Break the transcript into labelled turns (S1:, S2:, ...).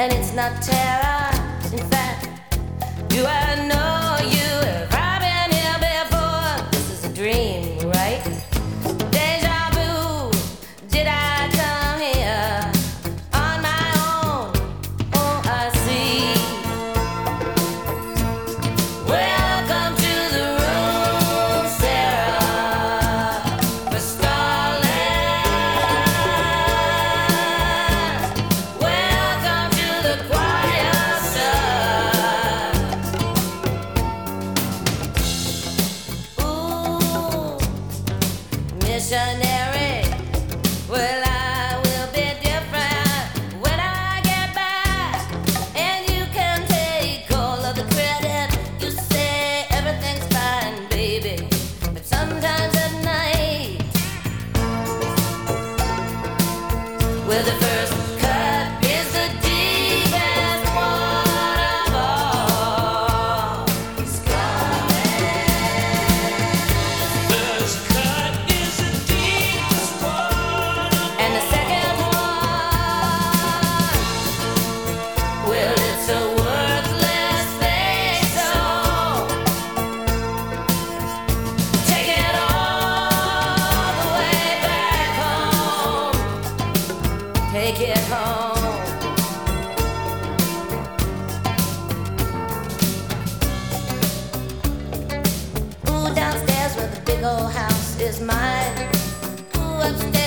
S1: and it's not terror. In fact, do I know you? Have I been here before? This is a dream, right? Deja vu. Did I come here on my own? Oh, I see. Welcome to the room, Sarah, for Starland. Welcome to the choir, son. Ooh, missionary. Well, I will be different when I get back, and you can take all of the credit. You say everything's fine, baby, but sometimes at night, well, the first cut is the deepest one of all.
S2: First cut is the deepest one.
S1: And the second one, well, it's a worthless thing, so take it all the way back home. Take it home. Ooh, downstairs where the big old house is mine. Ooh, upstairs